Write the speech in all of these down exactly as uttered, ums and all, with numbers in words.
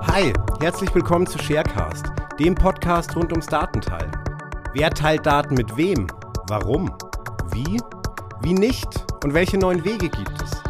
Hi, herzlich willkommen zu Sharecast, dem Podcast rund ums Datenteilen. Wer teilt Daten mit wem? Warum? Wie? Wie nicht? Und welche neuen Wege gibt es?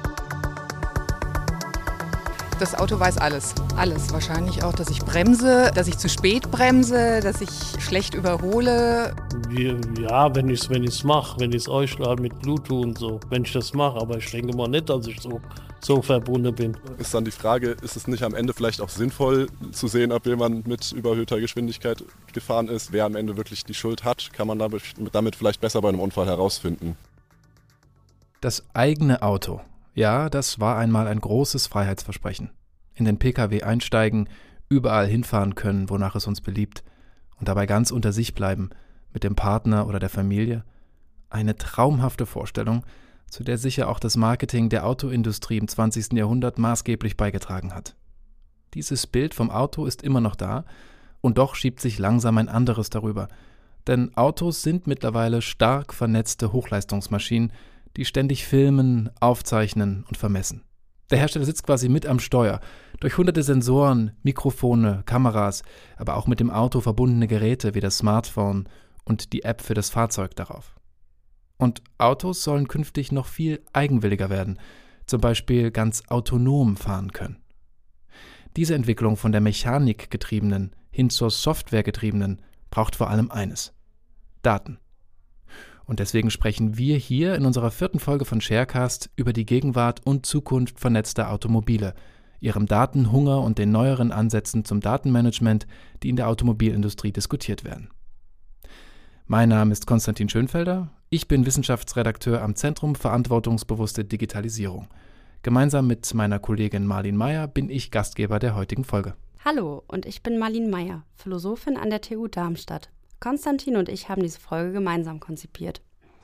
Das Auto weiß alles. Alles. Wahrscheinlich auch, dass ich bremse, dass ich zu spät bremse, dass ich schlecht überhole. Ja, wenn ich es wenn ich's mache, wenn ich es ausschlage mit Bluetooth und so, wenn ich das mache. Aber ich denke mal nicht, dass ich so, so verbunden bin. Ist dann die Frage, ist es nicht am Ende vielleicht auch sinnvoll zu sehen, ob jemand mit überhöhter Geschwindigkeit gefahren ist? Wer am Ende wirklich die Schuld hat, kann man damit, damit vielleicht besser bei einem Unfall herausfinden. Das eigene Auto. Ja, das war einmal ein großes Freiheitsversprechen. In den Pkw einsteigen, überall hinfahren können, wonach es uns beliebt und dabei ganz unter sich bleiben, mit dem Partner oder der Familie. Eine traumhafte Vorstellung, zu der sicher auch das Marketing der Autoindustrie im zwanzigsten Jahrhundert maßgeblich beigetragen hat. Dieses Bild vom Auto ist immer noch da und doch schiebt sich langsam ein anderes darüber. Denn Autos sind mittlerweile stark vernetzte Hochleistungsmaschinen, die ständig filmen, aufzeichnen und vermessen. Der Hersteller sitzt quasi mit am Steuer, durch hunderte Sensoren, Mikrofone, Kameras, aber auch mit dem Auto verbundene Geräte wie das Smartphone und die App für das Fahrzeug darauf. Und Autos sollen künftig noch viel eigenwilliger werden, zum Beispiel ganz autonom fahren können. Diese Entwicklung von der Mechanik getriebenen hin zur Software getriebenen braucht vor allem eines: Daten. Und deswegen sprechen wir hier in unserer vierten Folge von Sharecast über die Gegenwart und Zukunft vernetzter Automobile, ihrem Datenhunger und den neueren Ansätzen zum Datenmanagement, die in der Automobilindustrie diskutiert werden. Mein Name ist Konstantin Schönfelder, ich bin Wissenschaftsredakteur am Zentrum Verantwortungsbewusste Digitalisierung. Gemeinsam mit meiner Kollegin Marlin Meyer bin ich Gastgeber der heutigen Folge. Hallo, und ich bin Marlin Meyer, Philosophin an der T U Darmstadt. Konstantin und ich haben diese Folge gemeinsam konzipiert.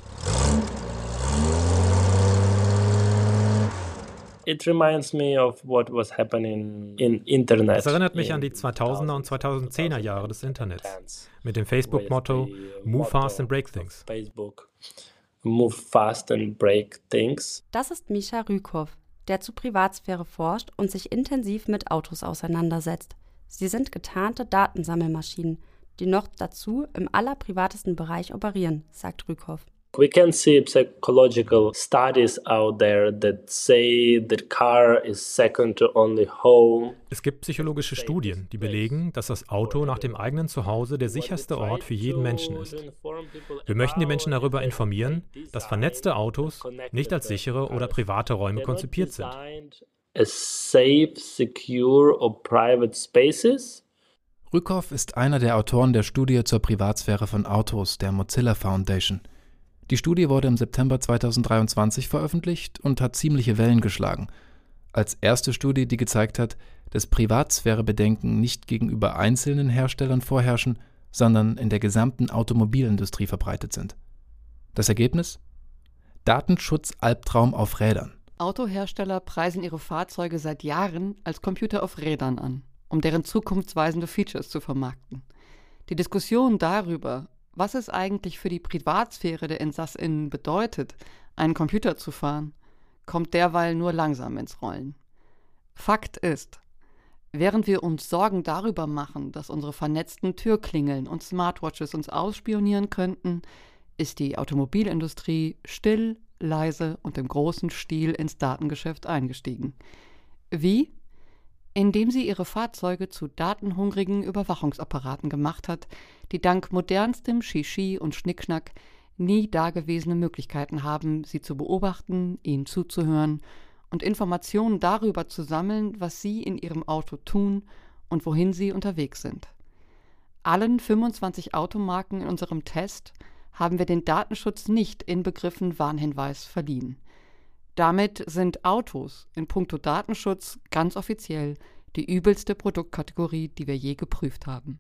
It reminds me of what was happening in Internet. Es erinnert mich an die zweitausender und zweitausendzehner Jahre des Internets mit dem Facebook-Motto Move fast and break things. Facebook, Move fast and break things. Das ist Misha Rükow, der zu Privatsphäre forscht und sich intensiv mit Autos auseinandersetzt. Sie sind getarnte Datensammelmaschinen, die noch dazu im allerprivatesten Bereich operieren, sagt Rükow. We can see psychological studies out there that say the car is second to only home. Es gibt psychologische Studien, die belegen, dass das Auto nach dem eigenen Zuhause der sicherste Ort für jeden Menschen ist. Wir möchten die Menschen darüber informieren, dass vernetzte Autos nicht als sichere oder private Räume konzipiert sind. As safe, secure or private spaces. Rükow ist einer der Autoren der Studie zur Privatsphäre von Autos der Mozilla Foundation. Die Studie wurde im September zweitausenddreiundzwanzig veröffentlicht und hat ziemliche Wellen geschlagen. Als erste Studie, die gezeigt hat, dass Privatsphärebedenken nicht gegenüber einzelnen Herstellern vorherrschen, sondern in der gesamten Automobilindustrie verbreitet sind. Das Ergebnis? Datenschutz-Albtraum auf Rädern. Autohersteller preisen ihre Fahrzeuge seit Jahren als Computer auf Rädern an, um deren zukunftsweisende Features zu vermarkten. Die Diskussion darüber, was es eigentlich für die Privatsphäre der InsassInnen bedeutet, einen Computer zu fahren, kommt derweil nur langsam ins Rollen. Fakt ist, während wir uns Sorgen darüber machen, dass unsere vernetzten Türklingeln und Smartwatches uns ausspionieren könnten, ist die Automobilindustrie still, leise und im großen Stil ins Datengeschäft eingestiegen. Wie? Indem sie ihre Fahrzeuge zu datenhungrigen Überwachungsapparaten gemacht hat, die dank modernstem Shishi und Schnickschnack nie dagewesene Möglichkeiten haben, sie zu beobachten, ihnen zuzuhören und Informationen darüber zu sammeln, was sie in ihrem Auto tun und wohin sie unterwegs sind. Allen fünfundzwanzig Automarken in unserem Test haben wir den Datenschutz nicht inbegriffen Warnhinweis verliehen. Damit sind Autos in puncto Datenschutz ganz offiziell die übelste Produktkategorie, die wir je geprüft haben.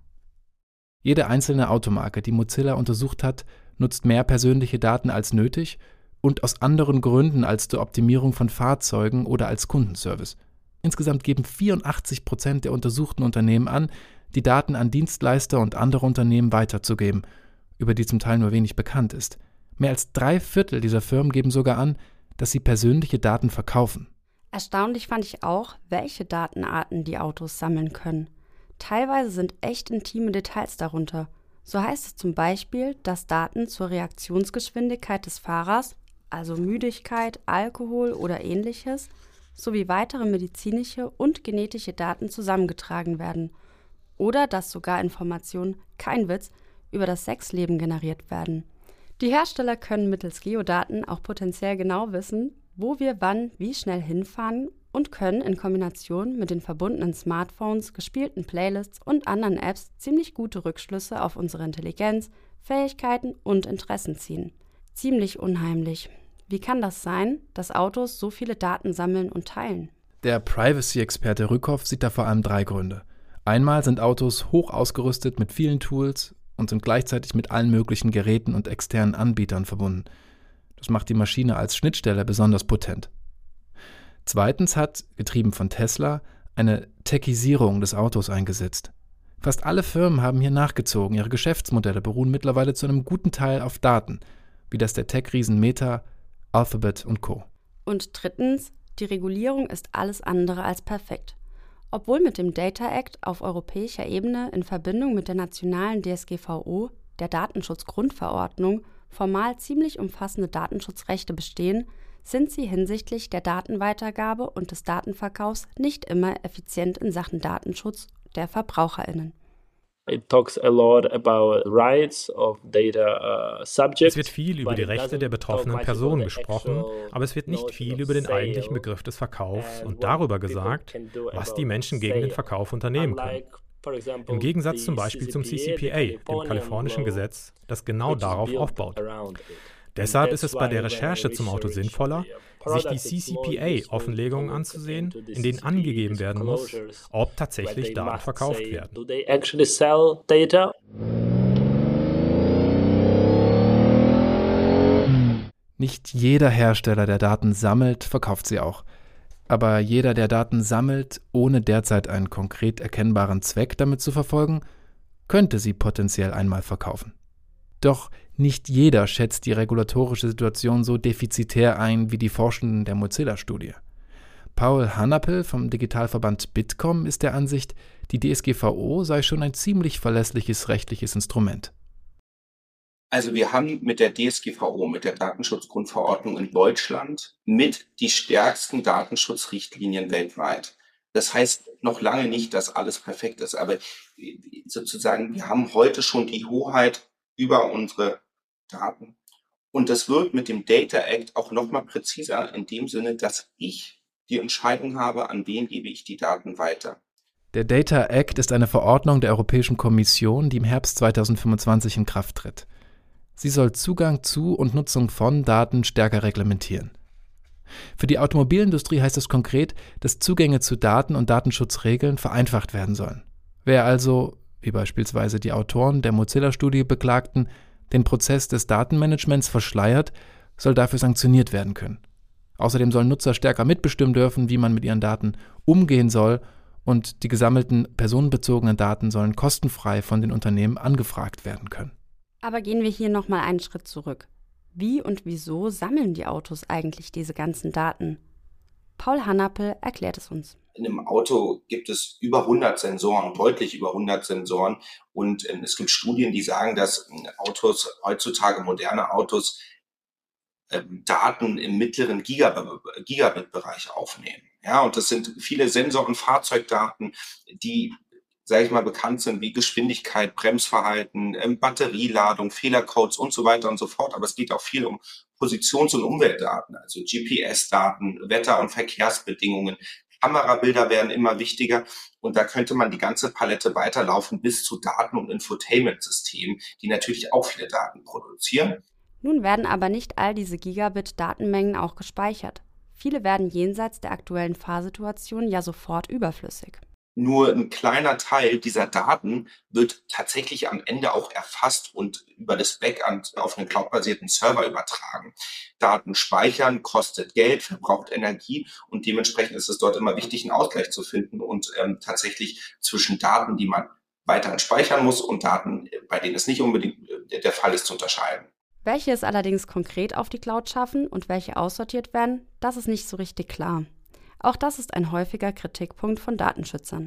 Jede einzelne Automarke, die Mozilla untersucht hat, nutzt mehr persönliche Daten als nötig und aus anderen Gründen als zur Optimierung von Fahrzeugen oder als Kundenservice. Insgesamt geben vierundachtzig Prozent der untersuchten Unternehmen an, die Daten an Dienstleister und andere Unternehmen weiterzugeben, über die zum Teil nur wenig bekannt ist. Mehr als drei Viertel dieser Firmen geben sogar an, dass sie persönliche Daten verkaufen. Erstaunlich fand ich auch, welche Datenarten die Autos sammeln können. Teilweise sind echt intime Details darunter. So heißt es zum Beispiel, dass Daten zur Reaktionsgeschwindigkeit des Fahrers, also Müdigkeit, Alkohol oder ähnliches, sowie weitere medizinische und genetische Daten zusammengetragen werden. Oder dass sogar Informationen, kein Witz, über das Sexleben generiert werden. Die Hersteller können mittels Geodaten auch potenziell genau wissen, wo wir wann wie schnell hinfahren und können in Kombination mit den verbundenen Smartphones, gespielten Playlists und anderen Apps ziemlich gute Rückschlüsse auf unsere Intelligenz, Fähigkeiten und Interessen ziehen. Ziemlich unheimlich. Wie kann das sein, dass Autos so viele Daten sammeln und teilen? Der Privacy-Experte Rückhoff sieht da vor allem drei Gründe. Einmal sind Autos hoch ausgerüstet mit vielen Tools und sind gleichzeitig mit allen möglichen Geräten und externen Anbietern verbunden. Das macht die Maschine als Schnittstelle besonders potent. Zweitens hat, getrieben von Tesla, eine Techisierung des Autos eingesetzt. Fast alle Firmen haben hier nachgezogen. Ihre Geschäftsmodelle beruhen mittlerweile zu einem guten Teil auf Daten, wie das der Tech-Riesen Meta, Alphabet und Co. Und drittens, die Regulierung ist alles andere als perfekt. Obwohl mit dem Data Act auf europäischer Ebene in Verbindung mit der nationalen D S G V O, der Datenschutzgrundverordnung, formal ziemlich umfassende Datenschutzrechte bestehen, sind sie hinsichtlich der Datenweitergabe und des Datenverkaufs nicht immer effizient in Sachen Datenschutz der VerbraucherInnen. Es wird viel über die Rechte der betroffenen Personen gesprochen, aber es wird nicht viel über den eigentlichen Begriff des Verkaufs und darüber gesagt, was die Menschen gegen den Verkauf unternehmen können. Im Gegensatz zum Beispiel zum C C P A, dem kalifornischen Gesetz, das genau darauf aufbaut. Deshalb ist es bei der Recherche zum Auto sinnvoller, sich die C C P A-Offenlegungen anzusehen, in denen angegeben werden muss, ob tatsächlich Daten verkauft werden. Nicht jeder Hersteller, der Daten sammelt, verkauft sie auch. Aber jeder, der Daten sammelt, ohne derzeit einen konkret erkennbaren Zweck damit zu verfolgen, könnte sie potenziell einmal verkaufen. Doch nicht jeder schätzt die regulatorische Situation so defizitär ein wie die Forschenden der Mozilla-Studie. Paul Hanapel vom Digitalverband Bitkom ist der Ansicht, die D S G V O sei schon ein ziemlich verlässliches rechtliches Instrument. Also wir haben mit der D S G V O, mit der Datenschutzgrundverordnung in Deutschland, mit die stärksten Datenschutzrichtlinien weltweit. Das heißt noch lange nicht, dass alles perfekt ist, aber sozusagen wir haben heute schon die Hoheit über unsere Daten. Und das wird mit dem Data Act auch nochmal präziser in dem Sinne, dass ich die Entscheidung habe, an wen gebe ich die Daten weiter. Der Data Act ist eine Verordnung der Europäischen Kommission, die im Herbst zweitausendfünfundzwanzig in Kraft tritt. Sie soll Zugang zu und Nutzung von Daten stärker reglementieren. Für die Automobilindustrie heißt es konkret, dass Zugänge zu Daten und Datenschutzregeln vereinfacht werden sollen. Wer also, wie beispielsweise die Autoren der Mozilla-Studie beklagten, den Prozess des Datenmanagements verschleiert, soll dafür sanktioniert werden können. Außerdem sollen Nutzer stärker mitbestimmen dürfen, wie man mit ihren Daten umgehen soll, und die gesammelten personenbezogenen Daten sollen kostenfrei von den Unternehmen angefragt werden können. Aber gehen wir hier nochmal einen Schritt zurück. Wie und wieso sammeln die Autos eigentlich diese ganzen Daten? Paul Hanapel erklärt es uns. In einem Auto gibt es über hundert Sensoren, deutlich über hundert Sensoren. Und äh, es gibt Studien, die sagen, dass äh, Autos, heutzutage moderne Autos, äh, Daten im mittleren Gigab- Gigabit-Bereich aufnehmen. Ja, und das sind viele Sensoren, Fahrzeugdaten, die, sage ich mal, bekannt sind wie Geschwindigkeit, Bremsverhalten, äh, Batterieladung, Fehlercodes und so weiter und so fort. Aber es geht auch viel um Positions- und Umweltdaten, also G P S-Daten, Wetter- und Verkehrsbedingungen. Kamerabilder werden immer wichtiger und da könnte man die ganze Palette weiterlaufen bis zu Daten- und Infotainment-Systemen, die natürlich auch viele Daten produzieren. Nun werden aber nicht all diese Gigabit-Datenmengen auch gespeichert. Viele werden jenseits der aktuellen Fahrsituation ja sofort überflüssig. Nur ein kleiner Teil dieser Daten wird tatsächlich am Ende auch erfasst und über das Backend auf einen cloudbasierten Server übertragen. Daten speichern kostet Geld, verbraucht Energie und dementsprechend ist es dort immer wichtig, einen Ausgleich zu finden und ähm, tatsächlich zwischen Daten, die man weiterhin speichern muss und Daten, bei denen es nicht unbedingt äh, der Fall ist, zu unterscheiden. Welche es allerdings konkret auf die Cloud schaffen und welche aussortiert werden, das ist nicht so richtig klar. Auch das ist ein häufiger Kritikpunkt von Datenschützern.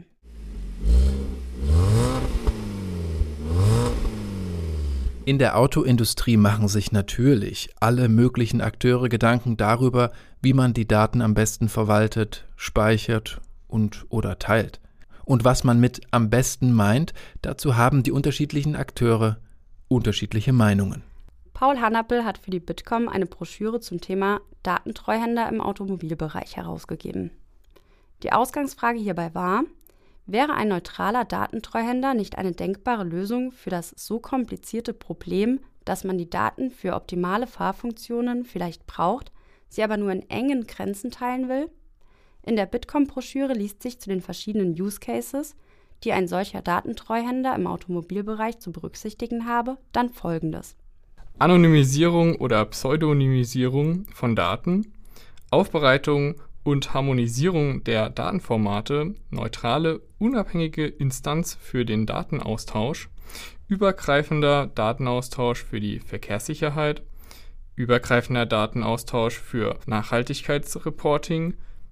In der Autoindustrie machen sich natürlich alle möglichen Akteure Gedanken darüber, wie man die Daten am besten verwaltet, speichert und oder teilt. Und was man mit am besten meint, dazu haben die unterschiedlichen Akteure unterschiedliche Meinungen. Paul Hannapel hat für die Bitkom eine Broschüre zum Thema Datentreuhänder im Automobilbereich herausgegeben. Die Ausgangsfrage hierbei war: Wäre ein neutraler Datentreuhänder nicht eine denkbare Lösung für das so komplizierte Problem, dass man die Daten für optimale Fahrfunktionen vielleicht braucht, sie aber nur in engen Grenzen teilen will? In der Bitkom-Broschüre liest sich zu den verschiedenen Use Cases, die ein solcher Datentreuhänder im Automobilbereich zu berücksichtigen habe, dann Folgendes: Anonymisierung oder Pseudonymisierung von Daten, Aufbereitung und Harmonisierung der Datenformate, neutrale, unabhängige Instanz für den Datenaustausch, übergreifender Datenaustausch für die Verkehrssicherheit, übergreifender Datenaustausch für Nachhaltigkeitsreporting,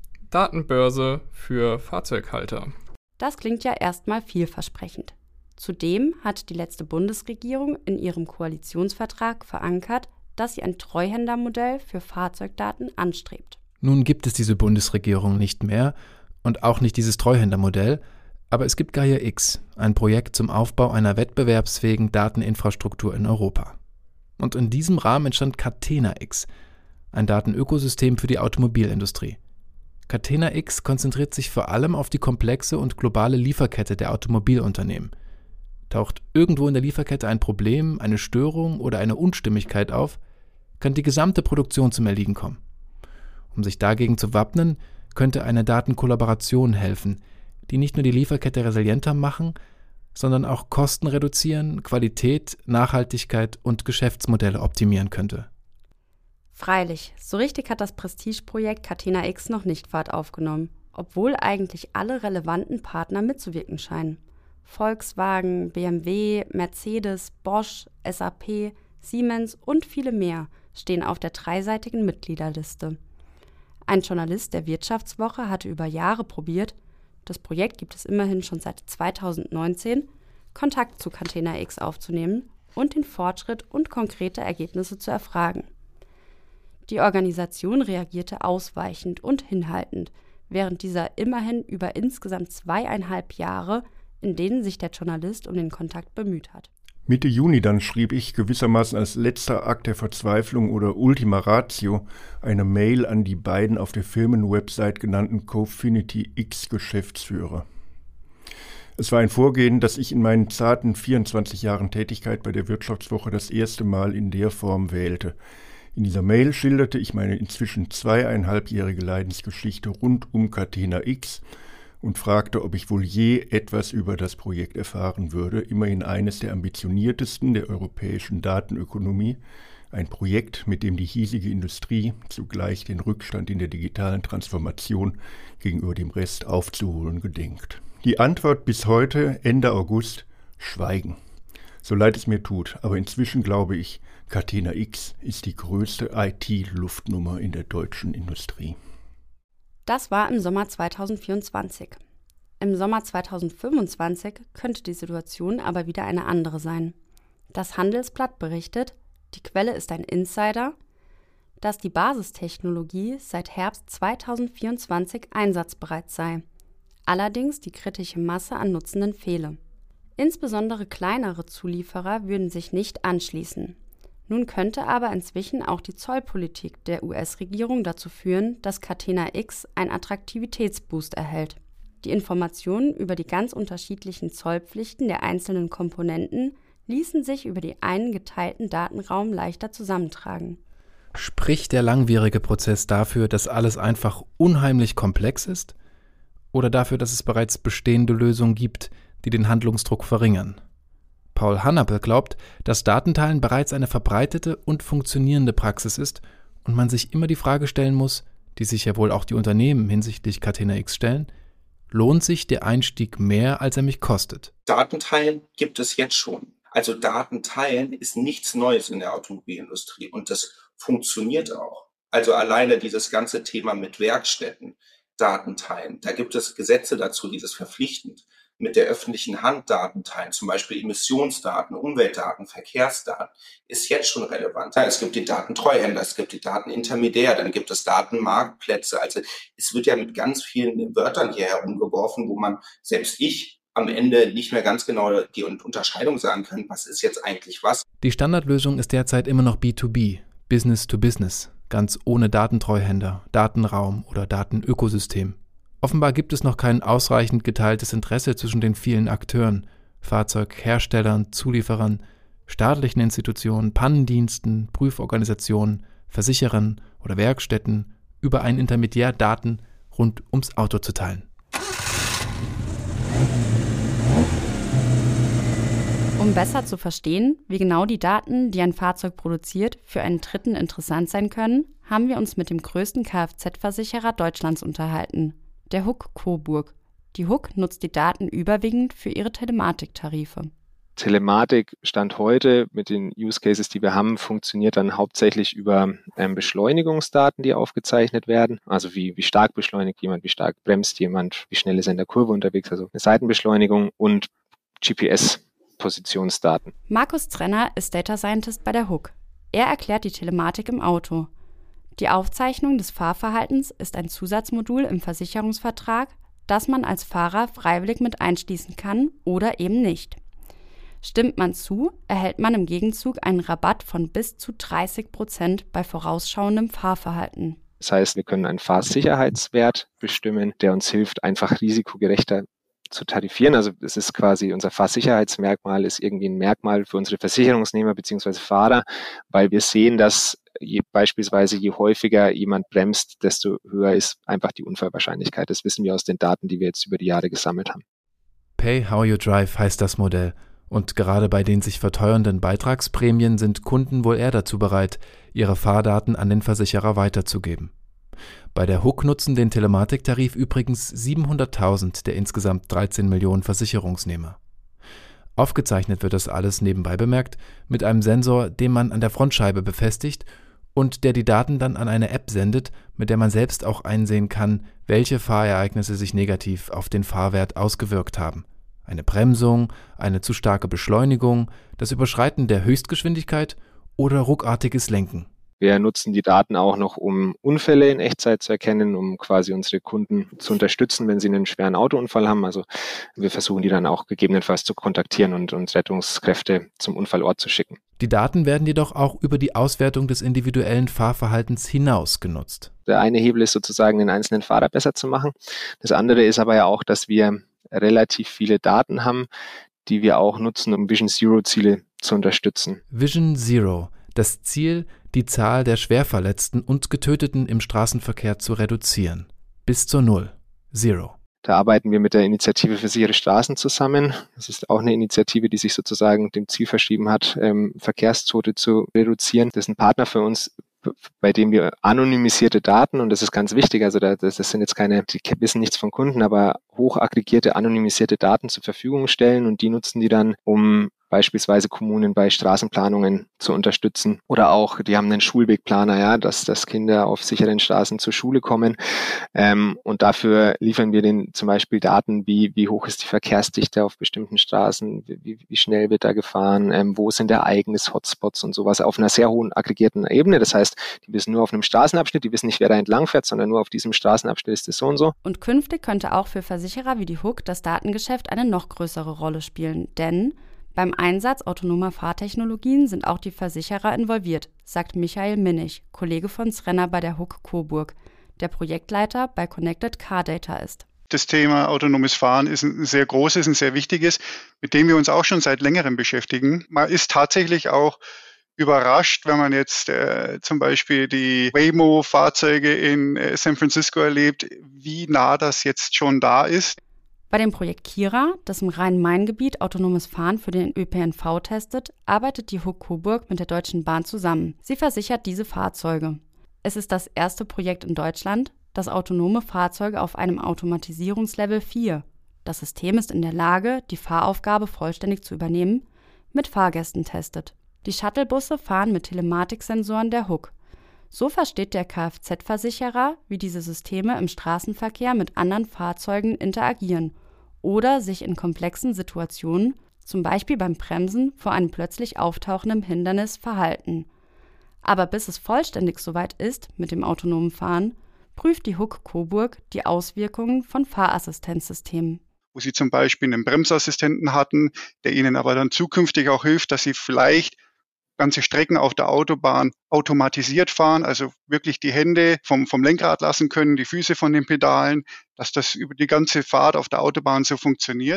Datenbörse für Fahrzeughalter. Das klingt ja erstmal vielversprechend. Zudem hat die letzte Bundesregierung in ihrem Koalitionsvertrag verankert, dass sie ein Treuhändermodell für Fahrzeugdaten anstrebt. Nun gibt es diese Bundesregierung nicht mehr und auch nicht dieses Treuhändermodell, aber es gibt Gaia X, ein Projekt zum Aufbau einer wettbewerbsfähigen Dateninfrastruktur in Europa. Und in diesem Rahmen entstand Catena X, ein Datenökosystem für die Automobilindustrie. Catena X konzentriert sich vor allem auf die komplexe und globale Lieferkette der Automobilunternehmen. Taucht irgendwo in der Lieferkette ein Problem, eine Störung oder eine Unstimmigkeit auf, kann die gesamte Produktion zum Erliegen kommen. Um sich dagegen zu wappnen, könnte eine Datenkollaboration helfen, die nicht nur die Lieferkette resilienter machen, sondern auch Kosten reduzieren, Qualität, Nachhaltigkeit und Geschäftsmodelle optimieren könnte. Freilich, so richtig hat das Prestigeprojekt Catena X noch nicht Fahrt aufgenommen, obwohl eigentlich alle relevanten Partner mitzuwirken scheinen. Volkswagen, B M W, Mercedes, Bosch, S A P, Siemens und viele mehr stehen auf der dreiseitigen Mitgliederliste. Ein Journalist der Wirtschaftswoche hatte über Jahre probiert, das Projekt gibt es immerhin schon seit zweitausendneunzehn, Kontakt zu Catena X aufzunehmen und den Fortschritt und konkrete Ergebnisse zu erfragen. Die Organisation reagierte ausweichend und hinhaltend, während dieser immerhin über insgesamt zweieinhalb Jahre, in denen sich der Journalist um den Kontakt bemüht hat. Mitte Juni dann schrieb ich gewissermaßen als letzter Akt der Verzweiflung oder Ultima Ratio eine Mail an die beiden auf der Firmenwebsite genannten Cofinity X-Geschäftsführer. Es war ein Vorgehen, das ich in meinen zarten vierundzwanzig Jahren Tätigkeit bei der Wirtschaftswoche das erste Mal in der Form wählte. In dieser Mail schilderte ich meine inzwischen zweieinhalbjährige Leidensgeschichte rund um Catena X und fragte, ob ich wohl je etwas über das Projekt erfahren würde, immerhin eines der ambitioniertesten der europäischen Datenökonomie, ein Projekt, mit dem die hiesige Industrie zugleich den Rückstand in der digitalen Transformation gegenüber dem Rest aufzuholen gedenkt. Die Antwort bis heute, Ende August, Schweigen. So leid es mir tut, aber inzwischen glaube ich, Catena X ist die größte I T-Luftnummer in der deutschen Industrie. Das war im Sommer zweitausendvierundzwanzig. Im Sommer zweitausendfünfundzwanzig könnte die Situation aber wieder eine andere sein. Das Handelsblatt berichtet, die Quelle ist ein Insider, dass die Basistechnologie seit Herbst zweitausendvierundzwanzig einsatzbereit sei. Allerdings die kritische Masse an Nutzenden fehle. Insbesondere kleinere Zulieferer würden sich nicht anschließen. Nun könnte aber inzwischen auch die Zollpolitik der U S-Regierung dazu führen, dass Catena X einen Attraktivitätsboost erhält. Die Informationen über die ganz unterschiedlichen Zollpflichten der einzelnen Komponenten ließen sich über den einen geteilten Datenraum leichter zusammentragen. Spricht der langwierige Prozess dafür, dass alles einfach unheimlich komplex ist? Oder dafür, dass es bereits bestehende Lösungen gibt, die den Handlungsdruck verringern? Paul Hannapel glaubt, dass Datenteilen bereits eine verbreitete und funktionierende Praxis ist und man sich immer die Frage stellen muss, die sich ja wohl auch die Unternehmen hinsichtlich Catena X stellen: Lohnt sich der Einstieg mehr, als er mich kostet? Datenteilen gibt es jetzt schon. Also Datenteilen ist nichts Neues in der Automobilindustrie und das funktioniert auch. Also alleine dieses ganze Thema mit Werkstätten. Daten teilen. Da gibt es Gesetze dazu, die das verpflichtend mit der öffentlichen Hand Daten teilen, zum Beispiel Emissionsdaten, Umweltdaten, Verkehrsdaten, ist jetzt schon relevant. Es gibt die Datentreuhänder, es gibt die Datenintermediär, dann gibt es Datenmarktplätze. Also es wird ja mit ganz vielen Wörtern hier herumgeworfen, wo man, selbst ich, am Ende nicht mehr ganz genau die Unterscheidung sagen kann, was ist jetzt eigentlich was. Die Standardlösung ist derzeit immer noch B zwei B, Business to Business, ganz ohne Datentreuhänder, Datenraum oder Datenökosystem. Offenbar gibt es noch kein ausreichend geteiltes Interesse zwischen den vielen Akteuren, Fahrzeugherstellern, Zulieferern, staatlichen Institutionen, Pannendiensten, Prüforganisationen, Versicherern oder Werkstätten, über einen Intermediär Daten rund ums Auto zu teilen. Um besser zu verstehen, wie genau die Daten, die ein Fahrzeug produziert, für einen Dritten interessant sein können, haben wir uns mit dem größten Kfz-Versicherer Deutschlands unterhalten, der H U K Coburg. Die H U K nutzt die Daten überwiegend für ihre Telematiktarife. Telematik Stand heute mit den Use Cases, die wir haben, funktioniert dann hauptsächlich über ähm, Beschleunigungsdaten, die aufgezeichnet werden. Also wie, wie stark beschleunigt jemand, wie stark bremst jemand, wie schnell ist er in der Kurve unterwegs, also eine Seitenbeschleunigung und G P S-Positionsdaten. Markus Trenner ist Data Scientist bei der H U K. Er erklärt die Telematik im Auto. Die Aufzeichnung des Fahrverhaltens ist ein Zusatzmodul im Versicherungsvertrag, das man als Fahrer freiwillig mit einschließen kann oder eben nicht. Stimmt man zu, erhält man im Gegenzug einen Rabatt von bis zu dreißig Prozent bei vorausschauendem Fahrverhalten. Das heißt, wir können einen Fahrsicherheitswert bestimmen, der uns hilft, einfach risikogerechter zu tarifieren. Also es ist quasi, unser Fahrsicherheitsmerkmal ist irgendwie ein Merkmal für unsere Versicherungsnehmer bzw. Fahrer, weil wir sehen, dass je, beispielsweise je häufiger jemand bremst, desto höher ist einfach die Unfallwahrscheinlichkeit. Das wissen wir aus den Daten, die wir jetzt über die Jahre gesammelt haben. Pay How You Drive heißt das Modell. Und gerade bei den sich verteuernden Beitragsprämien sind Kunden wohl eher dazu bereit, ihre Fahrdaten an den Versicherer weiterzugeben. Bei der H U K nutzen den Telematiktarif übrigens siebenhunderttausend der insgesamt dreizehn Millionen Versicherungsnehmer. Aufgezeichnet wird das alles, nebenbei bemerkt, mit einem Sensor, den man an der Frontscheibe befestigt und der die Daten dann an eine App sendet, mit der man selbst auch einsehen kann, welche Fahrereignisse sich negativ auf den Fahrwert ausgewirkt haben. Eine Bremsung, eine zu starke Beschleunigung, das Überschreiten der Höchstgeschwindigkeit oder ruckartiges Lenken. Wir nutzen die Daten auch noch, um Unfälle in Echtzeit zu erkennen, um quasi unsere Kunden zu unterstützen, wenn sie einen schweren Autounfall haben. Also wir versuchen die dann auch gegebenenfalls zu kontaktieren und, und Rettungskräfte zum Unfallort zu schicken. Die Daten werden jedoch auch über die Auswertung des individuellen Fahrverhaltens hinaus genutzt. Der eine Hebel ist sozusagen, den einzelnen Fahrer besser zu machen. Das andere ist aber ja auch, dass wir relativ viele Daten haben, die wir auch nutzen, um Vision Zero Ziele zu unterstützen. Vision Zero, das Ziel, die Zahl der Schwerverletzten und Getöteten im Straßenverkehr zu reduzieren. Bis zur Null. Zero. Da arbeiten wir mit der Initiative für sichere Straßen zusammen. Das ist auch eine Initiative, die sich sozusagen dem Ziel verschrieben hat, ähm, Verkehrstote zu reduzieren. Das ist ein Partner für uns, bei dem wir anonymisierte Daten, und das ist ganz wichtig, also das, das sind jetzt keine, die wissen nichts von Kunden, aber hochaggregierte, anonymisierte Daten zur Verfügung stellen, und die nutzen die dann, um beispielsweise Kommunen bei Straßenplanungen zu unterstützen. Oder auch, die haben einen Schulwegplaner, ja, dass, dass Kinder auf sicheren Straßen zur Schule kommen. Ähm, und dafür liefern wir denen zum Beispiel Daten, wie, wie hoch ist die Verkehrsdichte auf bestimmten Straßen, wie, wie schnell wird da gefahren, ähm, wo sind Ereignis-Hotspots und sowas auf einer sehr hohen aggregierten Ebene. Das heißt, die wissen nur auf einem Straßenabschnitt, die wissen nicht, wer da entlang fährt, sondern nur auf diesem Straßenabschnitt ist es so und so. Und künftig könnte auch für Versicherer wie die H U K das Datengeschäft eine noch größere Rolle spielen, denn beim Einsatz autonomer Fahrtechnologien sind auch die Versicherer involviert, sagt Michael Minnig, Kollege von Trenner bei der H U K Coburg, der Projektleiter bei Connected Car Data ist. Das Thema autonomes Fahren ist ein sehr großes, ein sehr wichtiges, mit dem wir uns auch schon seit längerem beschäftigen. Man ist tatsächlich auch überrascht, wenn man jetzt äh, zum Beispiel die Waymo-Fahrzeuge in äh, San Francisco erlebt, wie nah das jetzt schon da ist. Bei dem Projekt Kira, das im Rhein-Main-Gebiet autonomes Fahren für den Ö P N V testet, arbeitet die H U K Coburg mit der Deutschen Bahn zusammen. Sie versichert diese Fahrzeuge. Es ist das erste Projekt in Deutschland, das autonome Fahrzeuge auf einem Automatisierungslevel vier, das System ist in der Lage, die Fahraufgabe vollständig zu übernehmen, mit Fahrgästen testet. Die Shuttlebusse fahren mit Telematiksensoren der H U K. So versteht der Kfz-Versicherer, wie diese Systeme im Straßenverkehr mit anderen Fahrzeugen interagieren oder sich in komplexen Situationen, zum Beispiel beim Bremsen vor einem plötzlich auftauchenden Hindernis, verhalten. Aber bis es vollständig soweit ist mit dem autonomen Fahren, prüft die H U K Coburg die Auswirkungen von Fahrassistenzsystemen. Wo sie zum Beispiel einen Bremsassistenten hatten, der ihnen aber dann zukünftig auch hilft, dass sie vielleicht ganze Strecken auf der Autobahn automatisiert fahren, also wirklich die Hände vom, vom Lenkrad lassen können, die Füße von den Pedalen, dass das über die ganze Fahrt auf der Autobahn so funktioniert.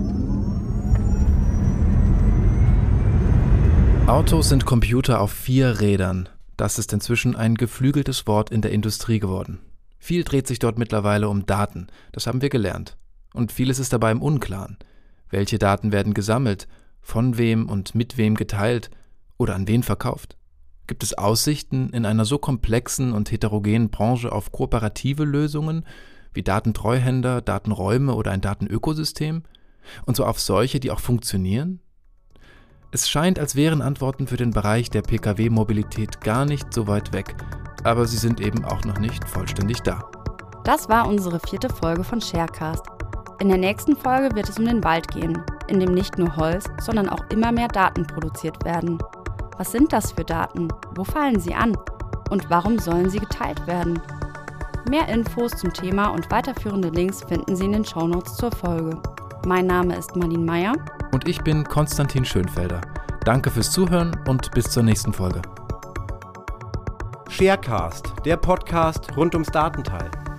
Autos sind Computer auf vier Rädern. Das ist inzwischen ein geflügeltes Wort in der Industrie geworden. Viel dreht sich dort mittlerweile um Daten, das haben wir gelernt. Und vieles ist dabei im Unklaren. Welche Daten werden gesammelt, von wem und mit wem geteilt oder an wen verkauft? Gibt es Aussichten in einer so komplexen und heterogenen Branche auf kooperative Lösungen wie Datentreuhänder, Datenräume oder ein Datenökosystem? Und so auf solche, die auch funktionieren? Es scheint, als wären Antworten für den Bereich der P K W-Mobilität gar nicht so weit weg, aber sie sind eben auch noch nicht vollständig da. Das war unsere vierte Folge von Sharecast. In der nächsten Folge wird es um den Wald gehen, in dem nicht nur Holz, sondern auch immer mehr Daten produziert werden. Was sind das für Daten? Wo fallen sie an? Und warum sollen sie geteilt werden? Mehr Infos zum Thema und weiterführende Links finden Sie in den Shownotes zur Folge. Mein Name ist Marlene Meyer. Und ich bin Konstantin Schönfelder. Danke fürs Zuhören und bis zur nächsten Folge. Sharecast, der Podcast rund ums Datenteilen.